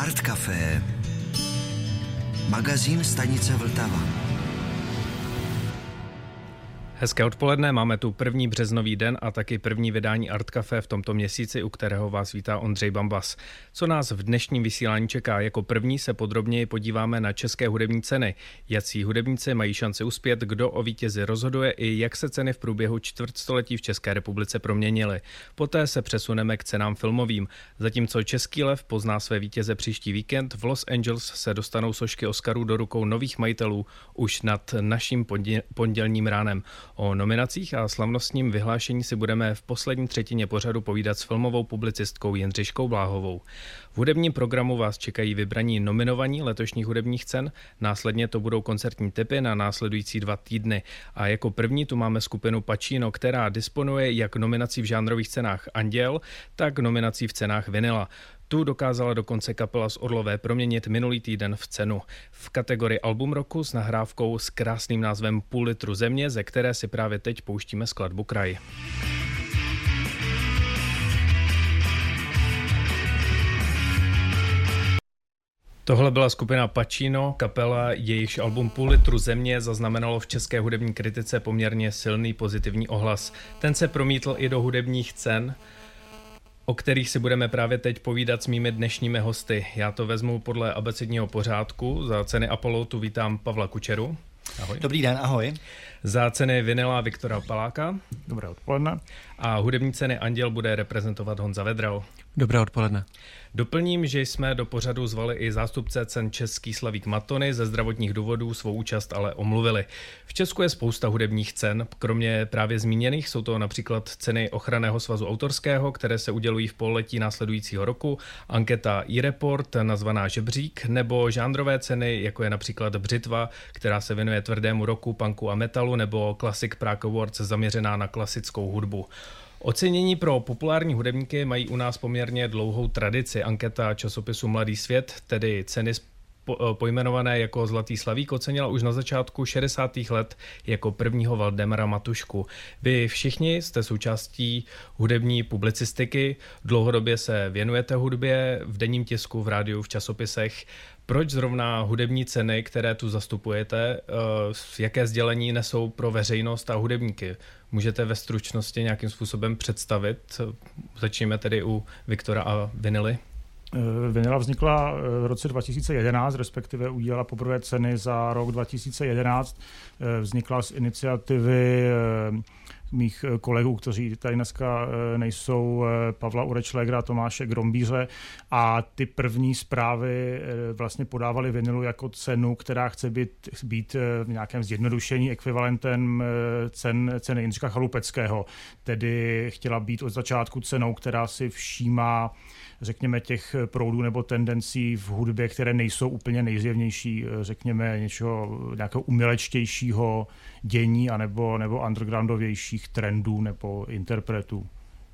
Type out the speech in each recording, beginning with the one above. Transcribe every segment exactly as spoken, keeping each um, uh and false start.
Art Café, magazín stanice Vltava. Hezké odpoledne, máme tu první březnový den a taky první vydání Art Café v tomto měsíci, u kterého vás vítá Ondřej Bambas. Co nás v dnešním vysílání čeká? Jako první se podrobněji podíváme na české hudební ceny. Jací hudebníci mají šanci uspět, kdo o vítězi rozhoduje i jak se ceny v průběhu čtvrtstoletí v České republice proměnily. Poté se přesuneme k cenám filmovým. Zatímco Český lev pozná své vítěze příští víkend, v Los Angeles se dostanou sošky Oscarů do rukou nových majitelů už nad naším pondělním ránem. O nominacích a slavnostním vyhlášení si budeme v poslední třetině pořadu povídat s filmovou publicistkou Jindřiškou Bláhovou. V hudebním programu vás čekají vybraní nominovaní letošních hudebních cen, následně to budou koncertní tipy na následující dva týdny. A jako první tu máme skupinu Pacino, která disponuje jak nominací v žánrových cenách Anděl, tak nominací v cenách Vinyla. Tu dokázala dokonce kapela z Orlové proměnit minulý týden v cenu. V kategorii album roku s nahrávkou s krásným názvem Půl litru země, ze které si právě teď pouštíme skladbu Kraj. Tohle byla skupina Pacino, kapela, jejichž album Půl litru země zaznamenalo v české hudební kritice poměrně silný pozitivní ohlas. Ten se promítl i do hudebních cen, o kterých si budeme právě teď povídat s mými dnešními hosty. Já to vezmu podle abecedního pořádku. Za ceny Apollo tu vítám Pavla Kučeru. Ahoj. Dobrý den, ahoj. Za ceny Vinyla Viktora Paláka. Dobré odpoledne. A hudební ceny Anděl bude reprezentovat Honza Vedral. Dobré odpoledne. Doplním, že jsme do pořadu zvali i zástupce cen Český Slavík Matony, ze zdravotních důvodů svou účast ale omluvili. V Česku je spousta hudebních cen, kromě právě zmíněných jsou to například ceny Ochranného svazu autorského, které se udělují v pololetí následujícího roku, anketa iReport nazvaná Žebřík, nebo žánrové ceny, jako je například Břitva, která se věnuje tvrdému rocku, punku a metalu, nebo Classic Prague Awards zaměřená na klasickou hudbu. Ocenění pro populární hudebníky mají u nás poměrně dlouhou tradici. Anketa časopisu Mladý svět, tedy ceny pojmenované jako Zlatý slavík, ocenila už na začátku šedesátých let jako prvního Valdemara Matušku. Vy všichni jste součástí hudební publicistiky, dlouhodobě se věnujete hudbě v denním tisku, v rádiu, v časopisech. Proč zrovna hudební ceny, které tu zastupujete, jaké sdělení nesou pro veřejnost a hudebníky? Můžete ve stručnosti nějakým způsobem představit? Začneme tedy u Viktora a Vinyly. Vinyla vznikla v roce dva tisíce jedenáct, respektive udělala poprvé ceny za rok dva tisíce jedenáct. Vznikla z iniciativy mých kolegů, kteří tady dneska nejsou, Pavla Urečlegera a Tomáše Grombíře, a ty první zprávy vlastně podávaly Vinylu jako cenu, která chce být, být v nějakém zjednodušení ekvivalentem cen, ceny Jindřicha Chalupeckého. Tedy chtěla být od začátku cenou, která si všímá, řekněme, těch proudů nebo tendencí v hudbě, které nejsou úplně nejzjevnější, řekněme, něčeho nějakého umělečtějšího dění anebo, nebo undergroundovějších trendů nebo interpretů.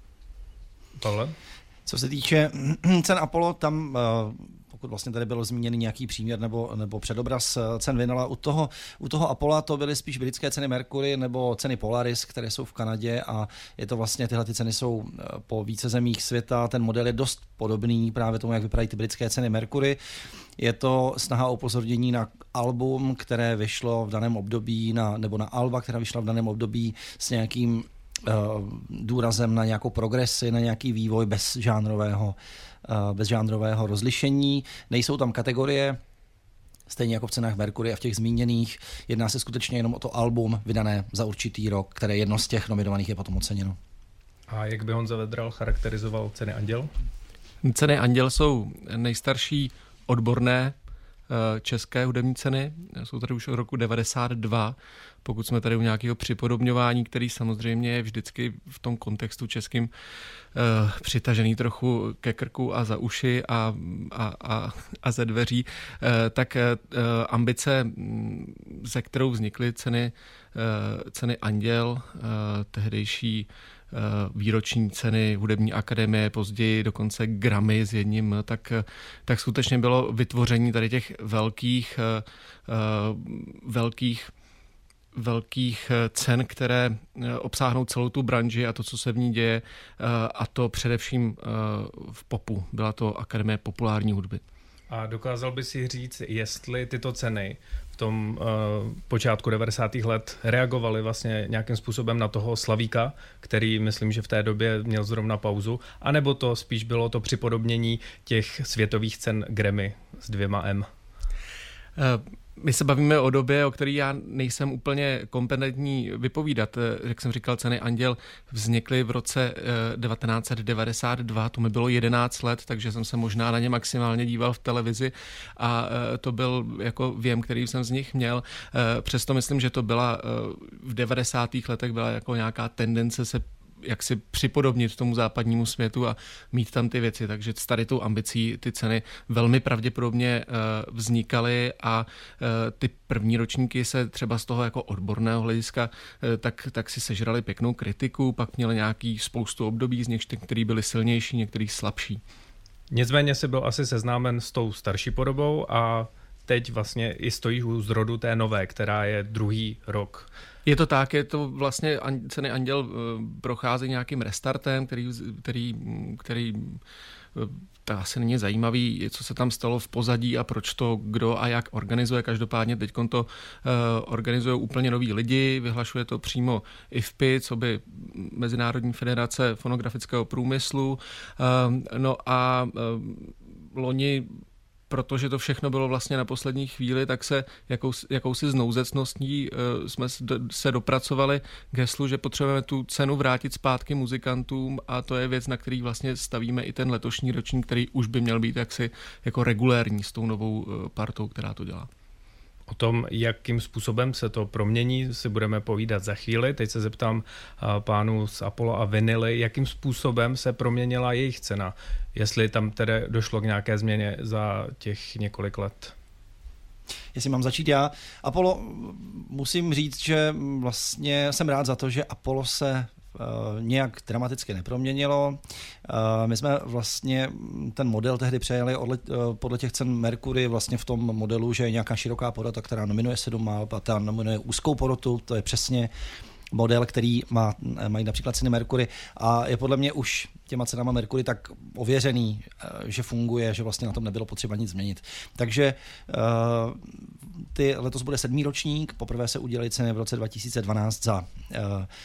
Pavle? Co se týče cen Apollo, tam pokud vlastně tady byl zmíněný nějaký příměr nebo, nebo předobraz cen Vinyla, u toho, u toho Apollo to byly spíš britské ceny Mercury nebo ceny Polaris, které jsou v Kanadě, a je to vlastně, tyhle ty ceny jsou po více zemích světa. Ten model je dost podobný právě tomu, jak vypadají ty britské ceny Mercury. Je to snaha o upozornění na album, které vyšlo v daném období, na, nebo na alba, která vyšla v daném období s nějakým uh, důrazem na nějakou progresi, na nějaký vývoj bez žánrového bez žánrového rozlišení. Nejsou tam kategorie, stejně jako v cenách Mercury a v těch zmíněných. Jedná se skutečně jenom o to album vydané za určitý rok, které jedno z těch nominovaných je potom oceněno. A jak by Honza Vedral charakterizoval ceny Anděl? Ceny Anděl jsou nejstarší odborné české hudební ceny. Jsou tady už od roku devadesát dva. Pokud jsme tady u nějakého připodobňování, který samozřejmě je vždycky v tom kontextu českým uh, přitažený trochu ke krku a za uši a, a, a, a ze dveří, uh, tak uh, ambice, ze kterou vznikly ceny, uh, ceny Anděl, uh, tehdejší výroční ceny hudební akademie, později dokonce Grammy s jedním, tak, tak skutečně bylo vytvoření tady těch velkých, velkých, velkých cen, které obsáhnou celou tu branži a to, co se v ní děje, a to především v popu. Byla to Akademie populární hudby. A dokázal by si říct, jestli tyto ceny v tom uh, počátku devadesátých let reagovaly vlastně nějakým způsobem na toho Slavíka, který myslím, že v té době měl zrovna pauzu, anebo to spíš bylo to připodobnění těch světových cen Grammy s dvěma M? Uh... My se bavíme o době, o které já nejsem úplně kompetentní vypovídat. Jak jsem říkal, ceny Anděl vznikly v roce devatenáct set devadesát dva, to mi bylo jedenáct let, takže jsem se možná na ně maximálně díval v televizi a to byl jako věm, který jsem z nich měl. Přesto myslím, že to byla v devadesátých letech byla jako nějaká tendence se jak si připodobnit tomu západnímu světu a mít tam ty věci. Takže s tady tou ambicí ty ceny velmi pravděpodobně uh, vznikaly a uh, ty první ročníky se třeba z toho jako odborného hlediska uh, tak, tak si sežrali pěknou kritiku, pak měli nějaký spoustu období z nich, který byly silnější, některý slabší. Nicméně si byl asi seznámen s tou starší podobou a teď vlastně i stojí u zrodu té nové, která je druhý rok. Je to tak, je to vlastně ceny Anděl prochází nějakým restartem, který, který, který to asi není zajímavý, co se tam stalo v pozadí a proč to kdo a jak organizuje. Každopádně teď to uh, organizují úplně noví lidi, vyhlašuje to přímo I F P I, co by Mezinárodní federace fonografického průmyslu. Uh, no a uh, loni, protože to všechno bylo vlastně na poslední chvíli, tak se jakous, jakousi znouzecností uh, jsme se dopracovali k heslu, že potřebujeme tu cenu vrátit zpátky muzikantům a to je věc, na který vlastně stavíme i ten letošní ročník, který už by měl být jaksi jako regulérní s tou novou uh, partou, která to dělá. O tom, jakým způsobem se to promění, si budeme povídat za chvíli. Teď se zeptám pánů z Apollo a Vinyly, jakým způsobem se proměnila jejich cena. Jestli tam tedy došlo k nějaké změně za těch několik let. Jestli mám začít já. Apollo, musím říct, že vlastně jsem rád za to, že Apollo se Uh, nějak dramaticky neproměnilo. Uh, my jsme vlastně ten model tehdy přejeli odle, uh, podle těch cen Mercury vlastně v tom modelu, že je nějaká široká porota, která nominuje sedm malb a ta nominuje úzkou porotu, to je přesně model, který má, mají například ceny Mercury a je podle mě už těma cenama Mercury tak ověřený, že funguje, že vlastně na tom nebylo potřeba nic změnit. Takže uh, ty, letos bude sedmý ročník, poprvé se udělaly ceny v roce dva tisíce dvanáct za, uh,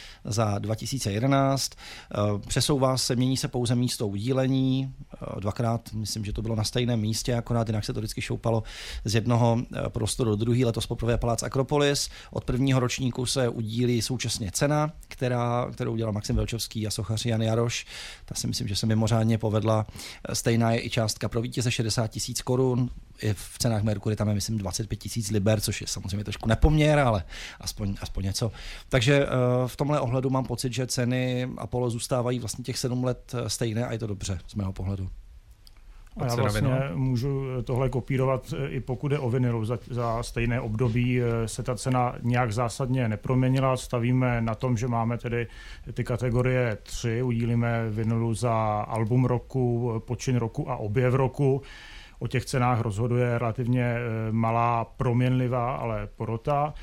za dva tisíce jedenáct. Uh, přesouvá se, mění se pouze místo udílení, uh, dvakrát, myslím, že to bylo na stejném místě, akorát jinak se to vždycky šoupalo z jednoho uh, prostoru do druhý, letos poprvé Palác Akropolis. Od prvního ročníku se udílí současně cena, která, kterou udělal Maxim Velčovský a sochař Jan Jaroš. Ta si myslím, že se mimořádně povedla. Stejná je i částka pro vítěze šedesát tisíc korun. I v cenách Mercury tam je, myslím, dvacet pět tisíc liber, což je samozřejmě trošku nepoměr, ale aspoň, aspoň něco. Takže v tomhle ohledu mám pocit, že ceny Apollo zůstávají vlastně těch sedm let stejné a je to dobře z mého pohledu. A já vlastně můžu tohle kopírovat, i pokud je o vinilu. Za, za stejné období se ta cena nějak zásadně neproměnila. Stavíme na tom, že máme tedy ty kategorie tři. Udílíme vinilu za album roku, počin roku a objev roku. O těch cenách rozhoduje relativně malá proměnlivá, ale porota.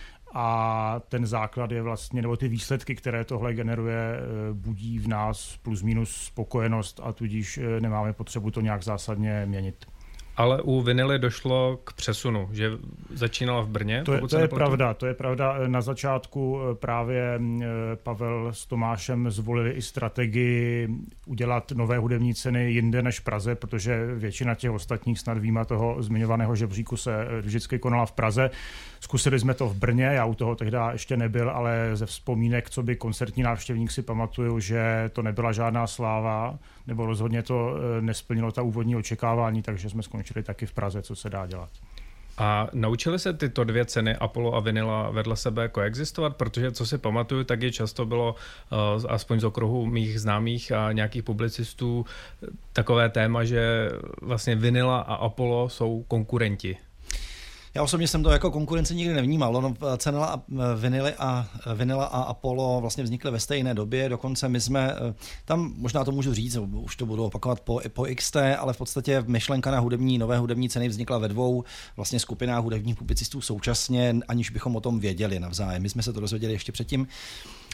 A ten základ je vlastně, nebo ty výsledky, které tohle generuje, budí v nás plus minus spokojenost a tudíž nemáme potřebu to nějak zásadně měnit. Ale u Vinyly došlo k přesunu, že začínala v Brně? To je, to je pravda, to je pravda. Na začátku právě Pavel s Tomášem zvolili i strategii udělat nové hudební ceny jinde než v Praze, protože většina těch ostatních snad výjima toho zmiňovaného žebříku se vždycky konala v Praze. Zkusili jsme to v Brně, já u toho tehdy ještě nebyl, ale ze vzpomínek, co by koncertní návštěvník, si pamatuju, že to nebyla žádná sláva, nebo rozhodně to nesplnilo ta úvodní očekávání, takže jsme skončili taky v Praze, co se dá dělat. A naučili se tyto dvě ceny, Apollo a Vinyla, vedle sebe koexistovat? Protože co si pamatuju, tak je často bylo, uh, aspoň z okruhu mých známých a nějakých publicistů, takové téma, že vlastně Vinyla a Apollo jsou konkurenti. Já osobně jsem to jako konkurenci nikdy nevnímal. Ono, cena a Vinyly a Vinyla a Apollo vlastně vznikly ve stejné době, dokonce my jsme, tam možná to můžu říct, už to budu opakovat po, po X T, ale v podstatě myšlenka na hudební, nové hudební ceny vznikla ve dvou vlastně skupinách hudebních publicistů současně, aniž bychom o tom věděli navzájem. My jsme se to dozvěděli ještě předtím,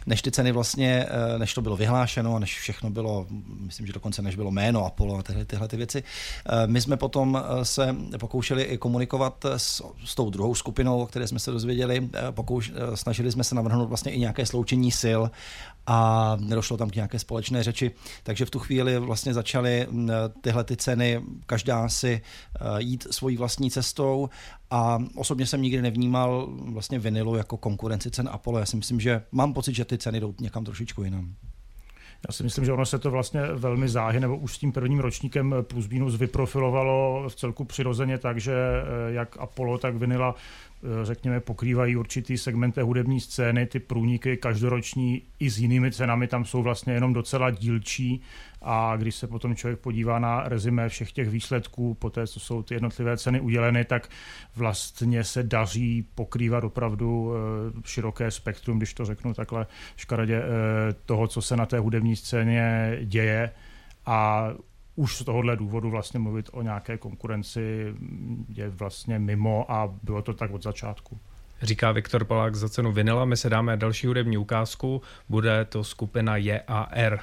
než ty ceny vlastně, než to bylo vyhlášeno, než všechno bylo, myslím, že dokonce než bylo jméno Apollo a tyhle, tyhle ty věci. My jsme potom se pokoušeli i komunikovat s, s tou druhou skupinou, o které jsme se dozvěděli. Pokouš, snažili jsme se navrhnout vlastně i nějaké sloučení sil a nedošlo tam k nějaké společné řeči. Takže v tu chvíli vlastně začaly tyhle ty ceny, každá si jít svojí vlastní cestou a osobně jsem nikdy nevnímal vlastně vinilu jako konkurenci cen Apollo. Já si myslím, že mám pocit, že ty ceny jdou někam trošičku jinam. Já si myslím, že ono se to vlastně velmi záhy, nebo už s tím prvním ročníkem plus minus vyprofilovalo v celku přirozeně tak, že jak Apollo, tak vinila, řekněme, pokrývají určitý segment té hudební scény, ty průniky každoroční i s jinými cenami tam jsou vlastně jenom docela dílčí a když se potom člověk podívá na rezimé všech těch výsledků, poté co jsou ty jednotlivé ceny uděleny, tak vlastně se daří pokrývat opravdu široké spektrum, když to řeknu takhle škaredě, toho, co se na té hudební scéně děje a už z tohohle důvodu vlastně mluvit o nějaké konkurenci je vlastně mimo a bylo to tak od začátku. Říká Viktor Palák za cenu vinila. My se dáme další hudební ukázku. Bude to skupina J A R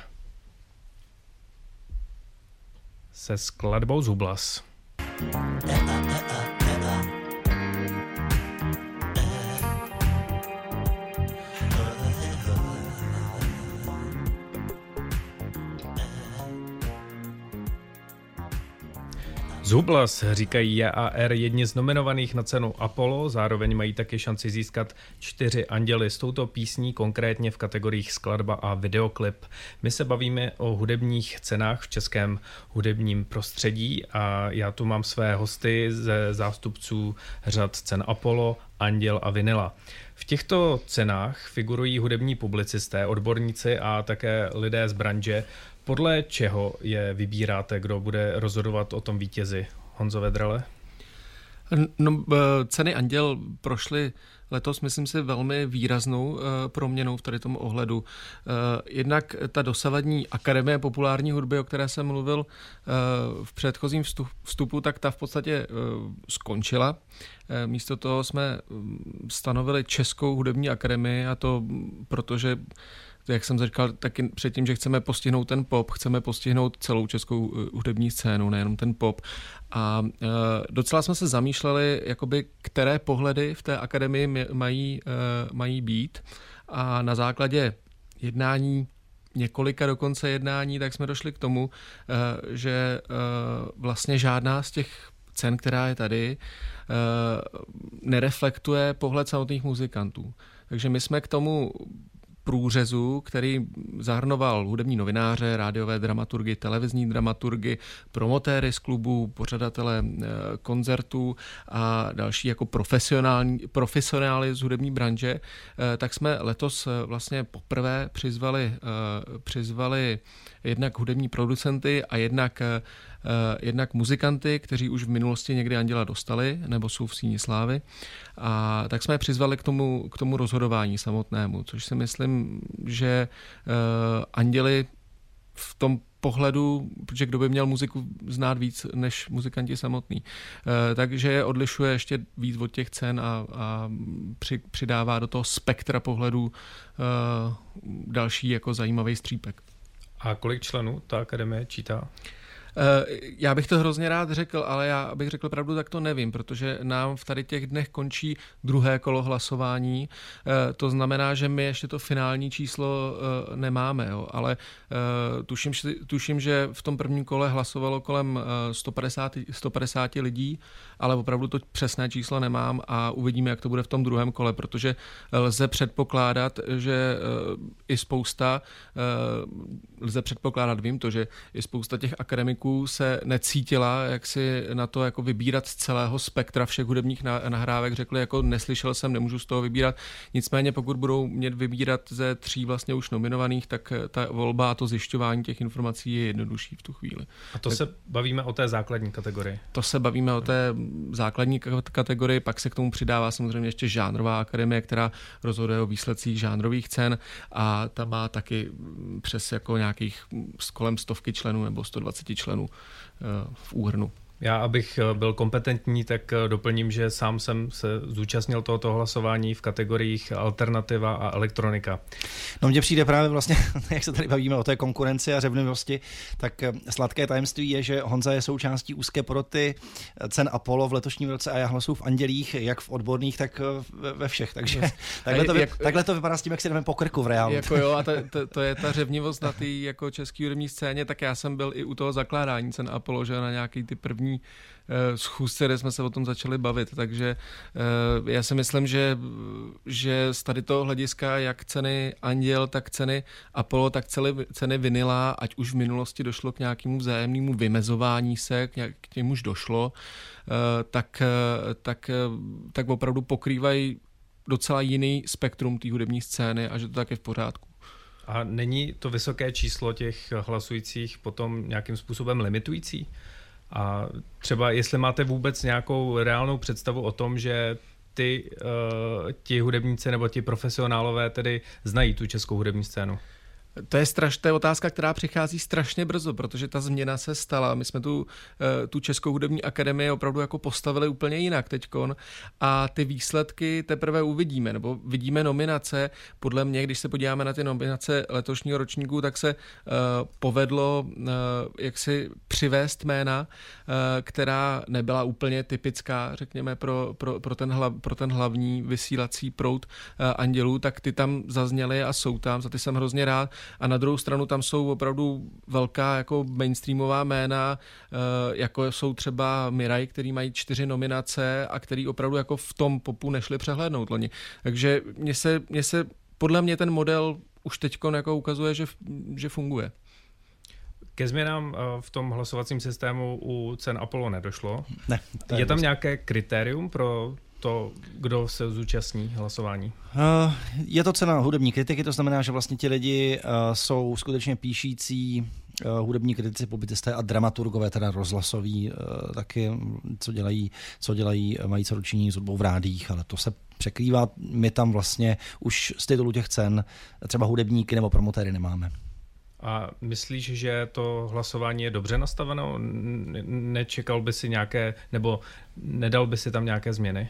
se skladbou Zublas. Zublas, říkají J A R, jedni z nominovaných na cenu Apollo, zároveň mají taky šanci získat čtyři anděly s touto písní, konkrétně v kategoriích skladba a videoklip. My se bavíme o hudebních cenách v českém hudebním prostředí a já tu mám své hosty ze zástupců řad cen Apollo, Anděl a Vinila. V těchto cenách figurují hudební publicisté, odborníci a také lidé z branže. Podle čeho je vybíráte, kdo bude rozhodovat o tom vítězi? Honzo Vedrale? No, ceny Anděl prošly letos, myslím si, velmi výraznou proměnou v tady tom ohledu. Jednak ta dosavadní Akademie populární hudby, o které jsem mluvil v předchozím vstupu, tak ta v podstatě skončila. Místo toho jsme stanovili Českou hudební akademii a to protože jak jsem říkal taky předtím, že chceme postihnout ten pop, chceme postihnout celou českou hudební scénu, nejenom ten pop. A e, docela jsme se zamýšleli, jakoby, které pohledy v té akademii mají, e, mají být. A na základě jednání, několika dokonce jednání, tak jsme došli k tomu, e, že e, vlastně žádná z těch cen, která je tady, e, nereflektuje pohled samotných muzikantů. Takže my jsme k tomu průřezu, který zahrnoval hudební novináře, rádiové dramaturgy, televizní dramaturgy, promotéry z klubů, pořadatele koncertů a další jako profesionální, profesionály z hudební branže, tak jsme letos vlastně poprvé přizvali, přizvali jednak hudební producenty a jednak jednak muzikanty, kteří už v minulosti někdy Anděla dostali, nebo jsou v Síni slávy. A tak jsme je přizvali k tomu, k tomu rozhodování samotnému, což si myslím, že uh, Anděli v tom pohledu, protože kdo by měl muziku znát víc než muzikanti samotný. Uh, takže je odlišuje ještě víc od těch cen a, a při, přidává do toho spektra pohledu uh, další jako zajímavý střípek. A kolik členů ta akademie čítá? Já bych to hrozně rád řekl, ale já abych řekl pravdu, tak to nevím, protože nám v tady těch dnech končí druhé kolo hlasování. To znamená, že my ještě to finální číslo nemáme, jo. Ale tuším, tuším, že v tom prvním kole hlasovalo kolem sto padesát lidí, ale opravdu to přesné číslo nemám a uvidíme, jak to bude v tom druhém kole, protože lze předpokládat, že i spousta, lze předpokládat, vím to, že i spousta těch akademiků se necítila, jak si na to jako vybírat z celého spektra všech hudebních nahrávek, řekli, jako neslyšel jsem, nemůžu z toho vybírat. Nicméně pokud budou mět vybírat ze tří vlastně už nominovaných, tak ta volba a to zjišťování těch informací je jednodušší v tu chvíli. A to tak, se bavíme o té základní kategorii. To se bavíme o té základní kategorii, pak se k tomu přidává samozřejmě ještě žánrová akademie, která rozhoduje o výsledcích žánrových cen a ta má taky přes jako nějakých kolem stovky členů nebo sto dvacet členů v úhrnu. Já, abych byl kompetentní, tak doplním, že sám jsem se zúčastnil tohoto hlasování v kategoriích alternativa a elektronika. No mně přijde právě vlastně, jak se tady bavíme o té konkurenci a řevnivosti, tak sladké tajemství je, že Honza je součástí úzké poroty cen Apollo v letošním roce a já hlasuju v andělích, jak v odborných, tak ve všech. Takže takhle to, jak, takhle to vypadá s tím, jak si jdeme po krku v reálu. Jako jo, a to, to, to je ta řevnivost na té jako české hudební scéně, tak já jsem byl i u toho zakládání cen Apollo, že na nějaký ty první schůzce, kde jsme se o tom začali bavit, takže já si myslím, že, že z tady toho hlediska, jak ceny Anděl, tak ceny Apollo, tak celé ceny Vinyla, ať už v minulosti došlo k nějakému vzájemnému vymezování se, k, nějak, k němuž došlo, tak, tak, tak opravdu pokrývají docela jiný spektrum té hudební scény a že to tak je v pořádku. A není to vysoké číslo těch hlasujících potom nějakým způsobem limitující? A třeba jestli máte vůbec nějakou reálnou představu o tom, že ty, uh, ti hudebníci nebo ti profesionálové tedy znají tu českou hudební scénu? To je, straš, to je otázka, která přichází strašně brzo, protože ta změna se stala. My jsme tu, tu Českou hudební akademii opravdu jako postavili úplně jinak teďkon a ty výsledky teprve uvidíme, nebo vidíme nominace. Podle mě, když se podíváme na ty nominace letošního ročníku, tak se uh, povedlo uh, jaksi přivést jména, uh, která nebyla úplně typická, řekněme, pro, pro, pro, ten, hla, pro ten hlavní vysílací proud uh, Andělů, tak ty tam zazněly a jsou tam, za ty jsem hrozně rád. A na druhou stranu tam jsou opravdu velká jako mainstreamová jména, jako jsou třeba Miraj, který mají čtyři nominace a který opravdu jako v tom popu nešli přehlédnout loni. Takže mně se, mně se podle mě ten model už teďkon jako ukazuje, že, že funguje. Ke změnám v tom hlasovacím systému u cen Apollo nedošlo. Ne. Je, je tam nějaké kritérium pro to, kdo se zúčastní hlasování? Uh, je to cena hudební kritiky, to znamená, že vlastně ti lidi uh, jsou skutečně píšící uh, hudební kritici, publicisté a dramaturgové, teda rozhlasoví uh, taky, co dělají, co dělají, mají co dočinění s hudbou v rádiích, ale to se překrývá. My tam vlastně už z titulu těch cen třeba hudebníky nebo promotéry nemáme. A myslíš, že to hlasování je dobře nastaveno? Nečekal by si nějaké, nebo nedal by si tam nějaké změny?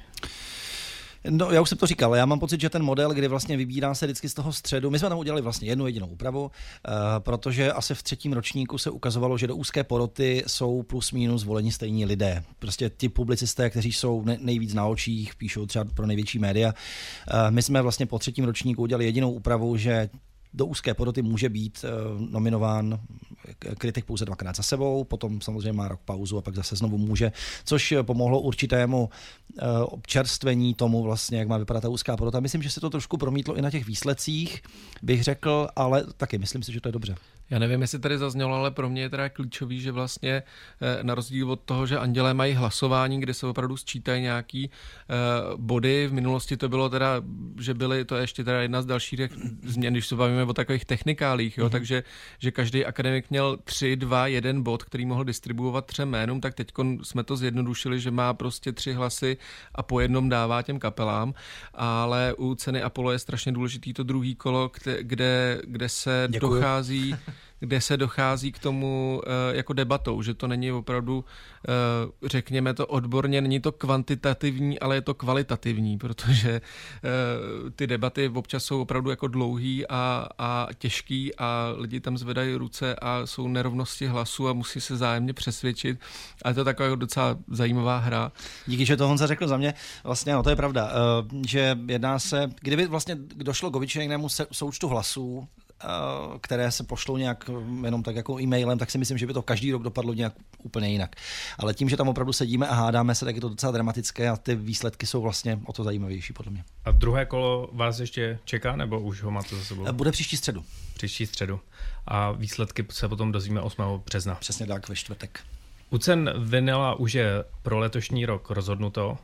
No, já už jsem to říkal, já mám pocit, že ten model, kdy vlastně vybírá se vždycky z toho středu, my jsme tam udělali vlastně jednu jedinou úpravu, uh, protože asi v třetím ročníku se ukazovalo, že do úzké poroty jsou plus minus voleni stejní lidé. Prostě ti publicisté, kteří jsou nejvíc na očích, píšou třeba pro největší média. Uh, my jsme vlastně po třetím ročníku udělali jedinou úpravu, že do úzké poroty může být uh, nominován kritik pouze dvakrát za sebou, potom samozřejmě má rok pauzu a pak zase znovu může, což pomohlo určitému uh, občerstvení tomu vlastně, jak má vypadat ta úzká porota. Myslím, že se to trošku promítlo i na těch výsledcích, bych řekl, ale taky myslím si, že to je dobře. Já nevím, jestli tady zaznělo, ale pro mě je teda klíčový, že vlastně na rozdíl od toho, že Andělé mají hlasování, kde se opravdu sčítají nějaký uh, body. V minulosti to bylo teda, že byly, to je ještě teda jedna z dalších změn, když se bavíme o takových technikálích, jo, mm-hmm. takže že každý akademik měl tři, dva, jeden bod, který mohl distribuovat třem jménům, tak teď jsme to zjednodušili, že má prostě tři hlasy a po jednom dává těm kapelám, ale u ceny Apollo je strašně důležitý to druhý kolo, kde, kde, kde se Děkuju. dochází kde se dochází k tomu uh, jako debatou, že to není opravdu, uh, řekněme to odborně, není to kvantitativní, ale je to kvalitativní, protože uh, ty debaty občas jsou opravdu jako dlouhý a, a těžký a lidi tam zvedají ruce a jsou nerovnosti hlasu a musí se zájemně přesvědčit. A je to taková docela zajímavá hra. Díky, že to Honza řekl za mě. Vlastně, no to je pravda, uh, že jedná se, kdyby vlastně došlo k obyčejnému součtu hlasů, které se pošlou nějak jenom tak jako e-mailem, tak si myslím, že by to každý rok dopadlo nějak úplně jinak. Ale tím, že tam opravdu sedíme a hádáme se, tak je to docela dramatické a ty výsledky jsou vlastně o to zajímavější podle mě. A druhé kolo vás ještě čeká, nebo už ho máte za sebou? Bude příští středu. Příští středu. A výsledky se potom dozvíme osmého března. Přesně tak, ve čtvrtek. U cen Vinyla už je pro letošní rok rozhodnuto.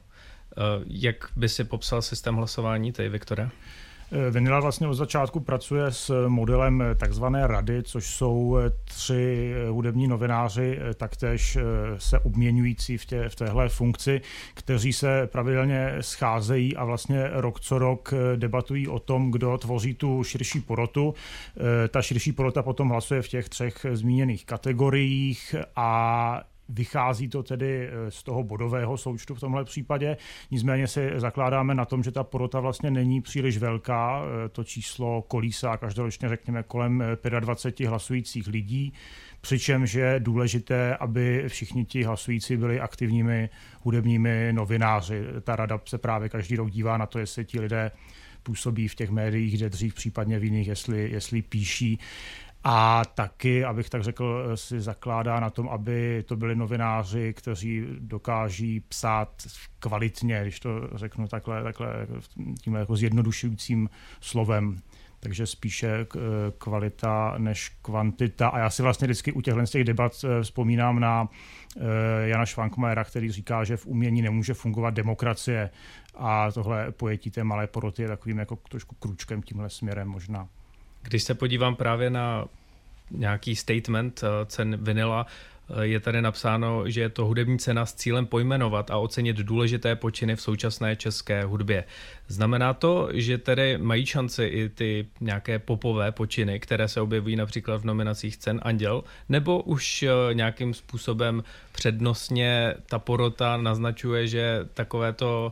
Jak by si popsal systém hlasování, ty, Viktore? Vinyla vlastně od začátku pracuje s modelem takzvané rady, což jsou tři hudební novináři, taktéž se obměňující v, tě, v téhle funkci, kteří se pravidelně scházejí a vlastně rok co rok debatují o tom, kdo tvoří tu širší porotu. Ta širší porota potom hlasuje v těch třech zmíněných kategoriích a vychází to tedy z toho bodového součtu v tomhle případě. Nicméně si zakládáme na tom, že ta porota vlastně není příliš velká. To číslo kolísá každoročně, řekněme, kolem dvacet pět hlasujících lidí, přičemž je důležité, aby všichni ti hlasující byli aktivními hudebními novináři. Ta rada se právě každý rok dívá na to, jestli ti lidé působí v těch médiích, kde dřív, případně v jiných, jestli, jestli píší. A taky, abych tak řekl, si zakládá na tom, aby to byli novináři, kteří dokáží psát kvalitně, když to řeknu takhle, takhle tímhle jako zjednodušujícím slovem. Takže spíše kvalita než kvantita. A já si vlastně vždycky u těchto těch debat vzpomínám na Jana Švankmajera, který říká, že v umění nemůže fungovat demokracie. A tohle pojetí té malé poroty je takovým jako trošku kručkem tímhle směrem možná. Když se podívám právě na nějaký statement cen vinila, je tady napsáno, že je to hudební cena s cílem pojmenovat a ocenit důležité počiny v současné české hudbě. Znamená to, že tedy mají šanci i ty nějaké popové počiny, které se objevují například v nominacích cen Anděl, nebo už nějakým způsobem přednostně ta porota naznačuje, že takovéto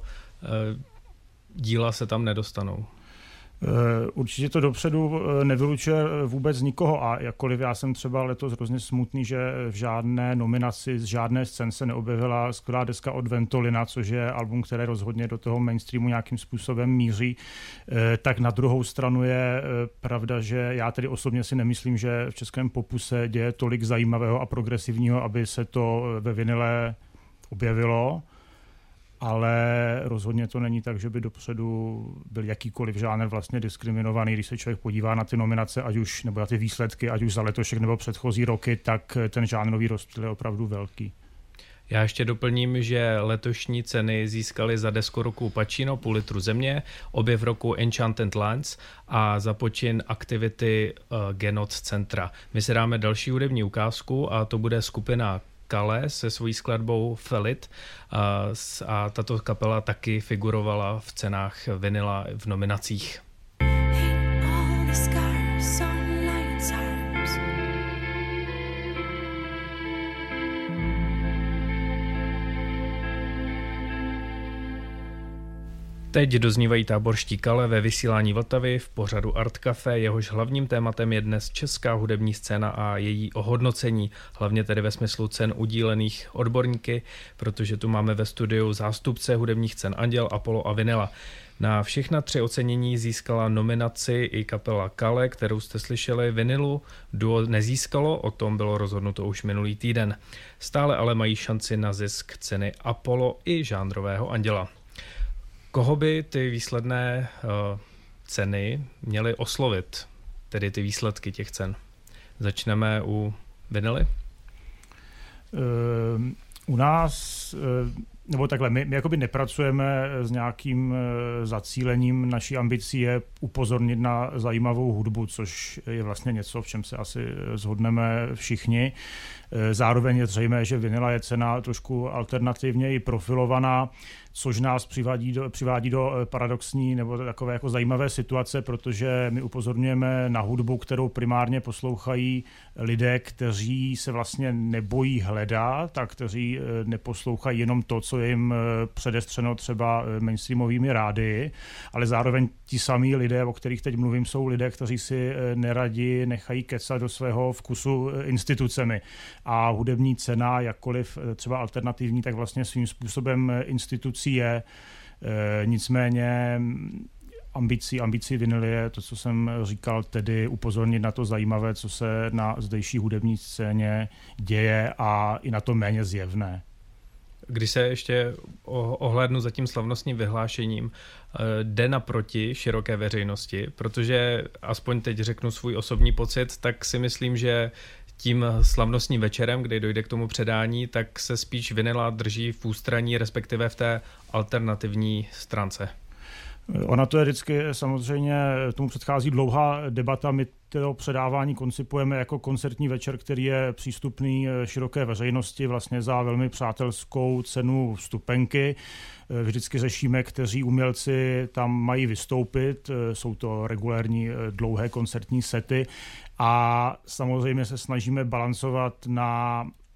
díla se tam nedostanou? Určitě to dopředu nevylučuje vůbec nikoho a jakkoliv já jsem třeba letos hrozně smutný, že v žádné nominaci z žádné scén se neobjevila skvělá deska od Ventolina, což je album, které rozhodně do toho mainstreamu nějakým způsobem míří, tak na druhou stranu je pravda, že já tedy osobně si nemyslím, že v českém popu se děje tolik zajímavého a progresivního, aby se to ve vinile objevilo. Ale rozhodně to není tak, že by dopředu byl jakýkoliv žánr vlastně diskriminovaný. Když se člověk podívá na ty nominace, ať už, nebo na ty výsledky, ať už za letošek nebo předchozí roky, tak ten žánrový rozptyl je opravdu velký. Já ještě doplním, že letošní ceny získali za desku roku Pacino Půl litru země, objev roku Enchanted Lands a za počin aktivity uh, Genoc Centra. My si dáme další hudební ukázku a to bude skupina Kale se svojí skladbou Felit a, a tato kapela taky figurovala v cenách vinila v nominacích. Teď doznívají Táborští Kale ve vysílání Vltavy v pořadu Art Café, jehož hlavním tématem je dnes česká hudební scéna a její ohodnocení, hlavně tedy ve smyslu cen udílených odborníky, protože tu máme ve studiu zástupce hudebních cen Anděl, Apollo a Vinyla. Na všechna tři ocenění získala nominaci i kapela Kale, kterou jste slyšeli. Vinylu duo nezískalo, o tom bylo rozhodnuto už minulý týden. Stále ale mají šanci na zisk ceny Apollo i žánrového Anděla. Koho by ty výsledné uh, ceny měly oslovit, tedy ty výsledky těch cen? Začneme u Vinyly? Uh, u nás, uh, nebo takhle, my, my jakoby nepracujeme s nějakým uh, zacílením. Naší ambicí je upozornit na zajímavou hudbu, což je vlastně něco, v čem se asi shodneme všichni. Uh, zároveň je zřejmé, že Vinyla je cena trošku alternativně i profilovaná, což nás přivádí do, přivádí do paradoxní nebo takové jako zajímavé situace, protože my upozorňujeme na hudbu, kterou primárně poslouchají lidé, kteří se vlastně nebojí hledat a kteří neposlouchají jenom to, co je jim předestřeno třeba mainstreamovými rádii, ale zároveň ti samí lidé, o kterých teď mluvím, jsou lidé, kteří si neradi nechají kecat do svého vkusu institucemi. A hudební cena, jakkoliv třeba alternativní, tak vlastně svým způsobem institucí je. E, nicméně ambicí, ambicí Vinyly je to, co jsem říkal, tedy upozornit na to zajímavé, co se na zdejší hudební scéně děje a i na to méně zjevné. Když se ještě ohlédnu za tím slavnostním vyhlášením, jde naproti široké veřejnosti, protože aspoň teď řeknu svůj osobní pocit, tak si myslím, že tím slavnostním večerem, kdy dojde k tomu předání, tak se spíš Vinyla drží v ústraní, respektive v té alternativní stránce. Ona to je vždycky samozřejmě, tomu předchází dlouhá debata. My to předávání koncipujeme jako koncertní večer, který je přístupný široké veřejnosti vlastně za velmi přátelskou cenu vstupenky. Vždycky řešíme, kteří umělci tam mají vystoupit. Jsou to regulérní dlouhé koncertní sety a samozřejmě se snažíme balancovat na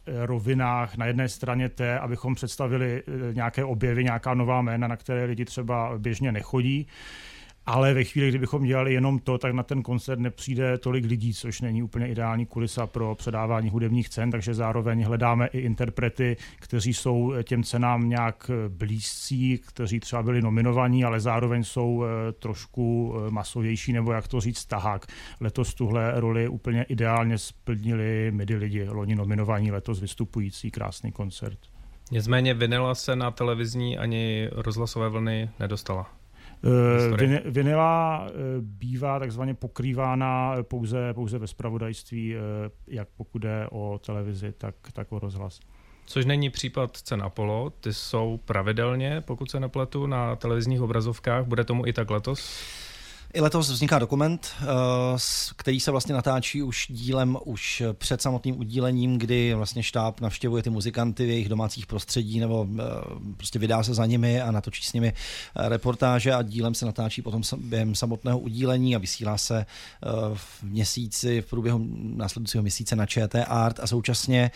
rovinách. Na jedné straně té, abychom představili nějaké objevy, nějaká nová jména, na které lidi třeba běžně nechodí. Ale ve chvíli, kdybychom dělali jenom to, tak na ten koncert nepřijde tolik lidí, což není úplně ideální kulisa pro předávání hudebních cen, takže zároveň hledáme i interprety, kteří jsou těm cenám nějak blízcí, kteří třeba byli nominovaní, ale zároveň jsou trošku masovější, nebo jak to říct, tahák. Letos tuhle roli úplně ideálně splnili midi lidi, loni nominovaní, letos vystupující, krásný koncert. Nicméně Vinyla se na televizní ani rozhlasové vlny nedostala. Vin, Vinyla bývá takzvaně pokrývána pouze, pouze ve zpravodajství, jak pokud jde o televizi, tak, tak o rozhlas. Což není případ cen Apollo, ty jsou pravidelně, pokud se nepletu, na televizních obrazovkách. Bude tomu i tak letos? I letos vzniká dokument, který se vlastně natáčí už dílem už před samotným udílením, kdy vlastně štáb navštěvuje ty muzikanty v jejich domácích prostředí nebo prostě vydá se za nimi a natočí s nimi reportáže a dílem se natáčí potom během samotného udílení a vysílá se v měsíci, v průběhu následujícího měsíce na Č T Art a současně,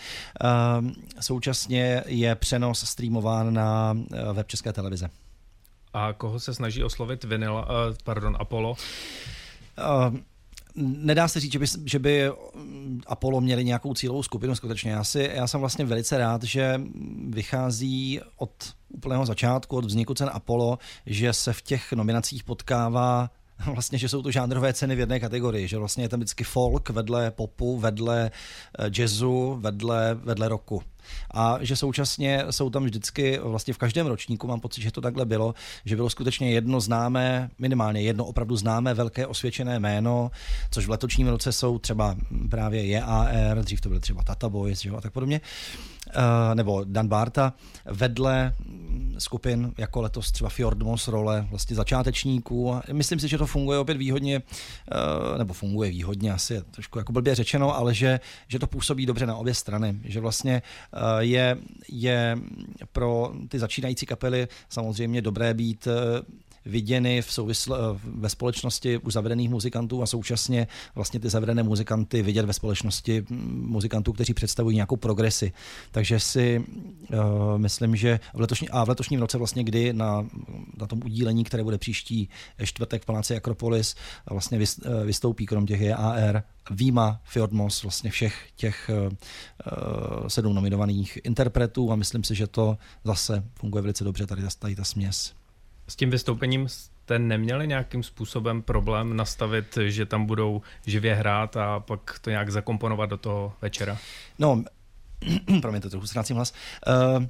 současně je přenos streamován na web České televize. A koho se snaží oslovit Vinyla, pardon, Apollo? Uh, nedá se říct, že by, že by Apollo měli nějakou cílovou skupinu skutečně. Já, si, já jsem vlastně velice rád, že vychází od úplného začátku, od vzniku cen Apollo, že se v těch nominacích potkává vlastně, že jsou to žánrové ceny v jedné kategorii, že vlastně je tam vždycky folk vedle popu, vedle jazzu, vedle, vedle rocku. A že současně jsou tam vždycky, vlastně v každém ročníku, mám pocit, že to takhle bylo, že bylo skutečně jedno známé, minimálně jedno opravdu známé velké osvědčené jméno, což v letošním roce jsou třeba právě J A R, dřív to byly třeba Tata Boys, že, a tak podobně, uh, nebo Dan Barta, vedle skupin jako letos třeba Fjordmos, role vlastně začátečníků. A myslím si, že to funguje opět výhodně, uh, nebo funguje výhodně, asi je trošku jako blbě řečeno, ale že, že to působí dobře na obě strany, že vlastně Je, je pro ty začínající kapely samozřejmě dobré být viděny v souvisl, ve společnosti už zavedených muzikantů a současně vlastně ty zavedené muzikanty vidět ve společnosti muzikantů, kteří představují nějakou progresi. Takže si uh, myslím, že v letošní, a v letošním roce vlastně, kdy na, na tom udílení, které bude příští čtvrtek v Paláci Akropolis, vlastně vystoupí krom těch J A R výjima Fjordmos vlastně všech těch uh, sedm nominovaných interpretů a myslím si, že to zase funguje velice dobře, tady, tady ta směs. S tím vystoupením jste neměli nějakým způsobem problém nastavit, že tam budou živě hrát a pak to nějak zakomponovat do toho večera? No, promiňte, trochu ztrácím hlas. Uh,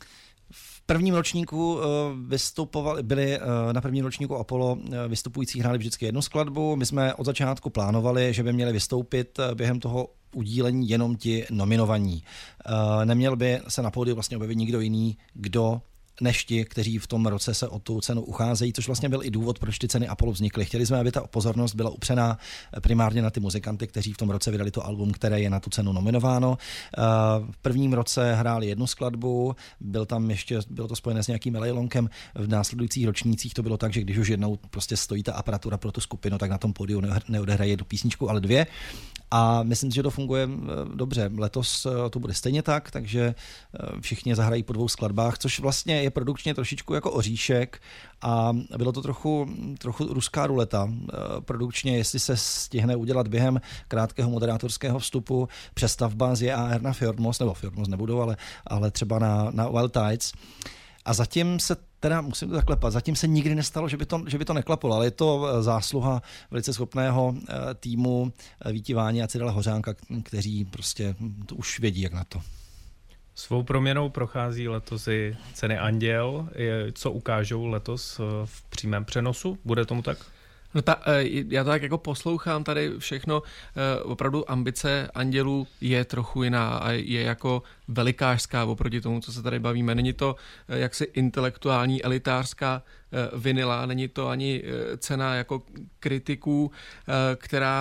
v prvním ročníku uh, vystupovali, byli uh, na prvním ročníku Apollo uh, vystupující hráli vždycky jednu skladbu. My jsme od začátku plánovali, že by měli vystoupit uh, během toho udílení jenom ti nominovaní. Uh, neměl by se na pódiu vlastně objevit nikdo jiný, kdo než ti, kteří v tom roce se o tu cenu ucházejí, což vlastně byl i důvod, proč ty ceny Apollo vznikly. Chtěli jsme, aby ta pozornost byla upřená primárně na ty muzikanty, kteří v tom roce vydali to album, které je na tu cenu nominováno. V prvním roce hráli jednu skladbu, byl tam ještě, bylo to spojené s nějakým elejlonkem. V následujících ročnících to bylo tak, že když už jednou prostě stojí ta aparatura pro tu skupinu, tak na tom pódiu neodehraje jednu písničku, ale dvě. A myslím si, že to funguje dobře. Letos to bude stejně tak, takže všichni zahrají po dvou skladbách, což vlastně je produkčně trošičku jako oříšek a bylo to trochu, trochu ruská ruleta. Produkčně, jestli se stihne udělat během krátkého moderátorského vstupu přestavba z J A R na Fjordmos, nebo Fjordmos nebudou, ale, ale třeba na, na Wild Tides. A zatím se teda, musím to zaklepat, zatím se nikdy nestalo, že by to, že by to neklaplo, ale je to zásluha velice schopného týmu Víti Váni a Cyrila Hořánka, kteří prostě to už vědí, jak na to. Svou proměnou prochází letos i ceny Anděl. Co ukážou letos v přímém přenosu? Bude tomu tak? No ta, já tak jako poslouchám tady všechno, opravdu ambice Andělů je trochu jiná a je jako velikářská oproti tomu, co se tady bavíme. Není to jaksi intelektuální, elitářská Vinyla, není to ani cena jako kritiků, která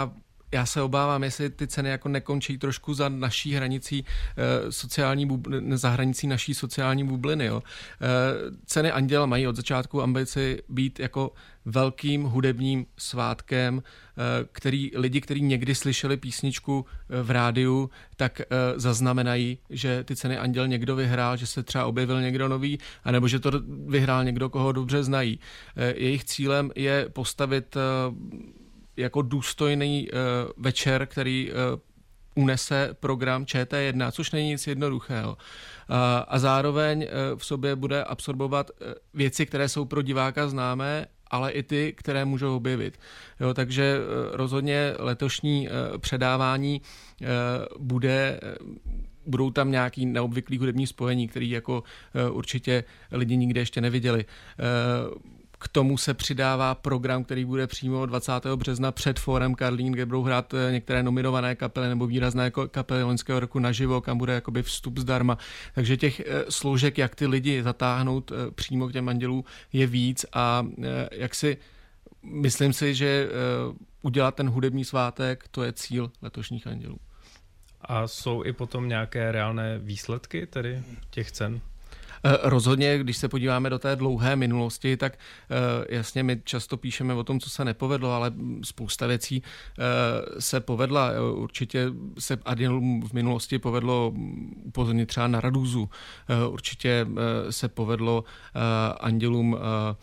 já se obávám, jestli ty ceny jako nekončí trošku za naší hranicí e, sociální bubl- za hranicí naší sociální bubliny. Jo. E, ceny Anděla mají od začátku ambici být jako velkým hudebním svátkem, který lidi, kteří někdy slyšeli písničku v rádiu, tak zaznamenají, že ty ceny Anděl někdo vyhrál, že se třeba objevil někdo nový, anebo že to vyhrál někdo, koho dobře znají. Jejich cílem je postavit jako důstojný večer, který unese program Č T jedna, což není nic jednoduchého. A zároveň v sobě bude absorbovat věci, které jsou pro diváka známé, ale i ty, které můžou objevit. Jo, takže rozhodně letošní předávání bude, budou tam nějaký neobvyklý hudební spojení, který jako určitě lidi nikdy ještě neviděli. K tomu se přidává program, který bude přímo dvacátého března před Fórem Karlín, kde budou hrát některé nominované kapely nebo výrazné kapely loňského roku naživo, kam bude jakoby vstup zdarma. Takže těch složek, jak ty lidi zatáhnout přímo k těm Andělům, je víc a jak si myslím si, že udělat ten hudební svátek, to je cíl letošních Andělů. A jsou i potom nějaké reálné výsledky tedy těch cen? Rozhodně, když se podíváme do té dlouhé minulosti, tak jasně my často píšeme o tom, co se nepovedlo, ale spousta věcí se povedla. Určitě se Andělům v minulosti povedlo upozornit třeba na Radúzu. Určitě se povedlo Andělům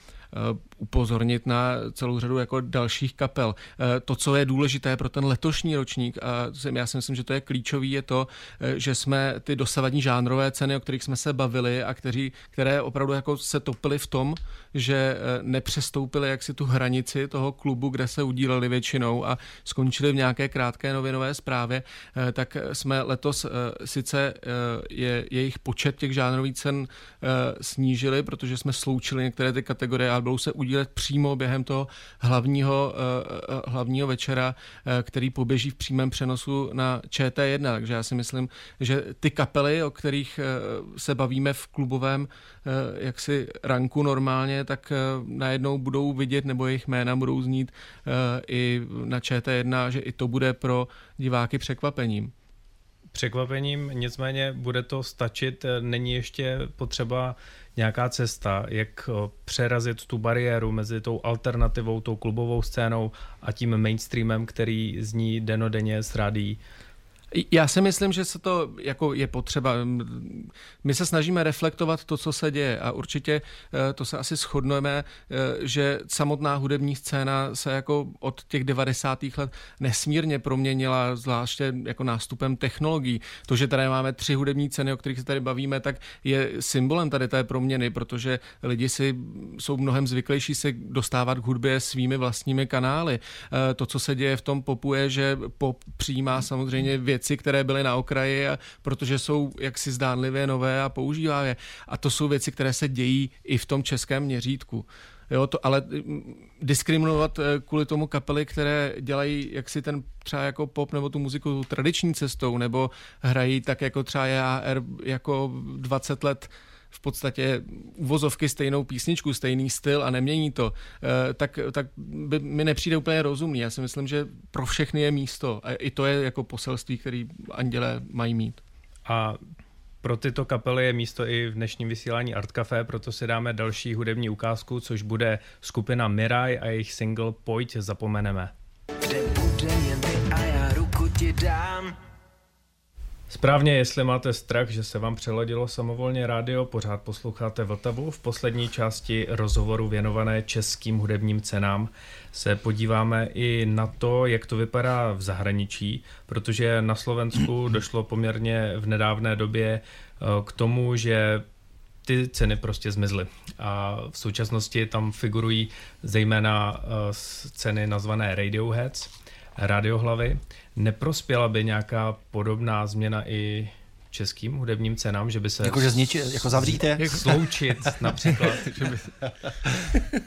upozornit na celou řadu jako dalších kapel. To, co je důležité pro ten letošní ročník, a já si myslím, že to je klíčový, je to, že jsme ty dosavadní žánrové ceny, o kterých jsme se bavili a kteří, které opravdu jako se topily v tom, že nepřestoupili jaksi tu hranici toho klubu, kde se udíleli většinou a skončili v nějaké krátké novinové zprávě, tak jsme letos sice je, jejich počet těch žánrových cen snížili, protože jsme sloučili některé ty kategorie a budou se udílet přímo během toho hlavního, hlavního večera, který poběží v přímém přenosu na Č T jedna. Takže já si myslím, že ty kapely, o kterých se bavíme v klubovém jaksi ranku normálně, tak najednou budou vidět, nebo jejich jména budou znít i na Č T jedna, že i to bude pro diváky překvapením. Překvapením, nicméně bude to stačit, není ještě potřeba nějaká cesta, jak přerazit tu bariéru mezi tou alternativou, tou klubovou scénou a tím mainstreamem, který zní dennodenně z rádií. Já si myslím, že se to jako je potřeba. My se snažíme reflektovat to, co se děje a určitě to se asi shodneme, že samotná hudební scéna se jako od těch devadesátých let nesmírně proměnila, zvláště jako nástupem technologií. To, že tady máme tři hudební ceny, o kterých se tady bavíme, tak je symbolem tady té proměny, protože lidi si jsou mnohem zvyklejší se dostávat k hudbě svými vlastními kanály. To, co se děje v tom popu, je, že pop přijímá samozřejmě věci, které byly na okraji, a protože jsou jaksi zdánlivě nové a používá je. A to jsou věci, které se dějí i v tom českém měřítku. Jo, to, ale diskriminovat kvůli tomu kapely, které dělají jaksi ten třeba jako pop nebo tu muziku tradiční cestou, nebo hrají tak jako třeba J A R jako dvacet let v podstatě uvozovky stejnou písničku, stejný styl a nemění to, tak, tak by mi nepřijde úplně rozumný. Já si myslím, že pro všechny je místo a i to je jako poselství, který Andělé mají mít. A pro tyto kapely je místo i v dnešním vysílání Art Café, proto si dáme další hudební ukázku, což bude skupina Miraj a jejich single Pojď, zapomeneme. Kde bude jen ty a já ruku ti dám. Správně, jestli máte strach, že se vám přeladilo samovolně rádio, pořád posloucháte Vltavu. V poslední části rozhovoru věnované českým hudebním cenám se podíváme i na to, jak to vypadá v zahraničí, protože na Slovensku došlo poměrně v nedávné době k tomu, že ty ceny prostě zmizly. A v současnosti tam figurují zejména ceny nazvané Radioheads, Radiohlavy. Neprospěla by nějaká podobná změna i českým hudebním cenám, že by se... Jakože zničit, jako zavříte? Sloučit například. Že by...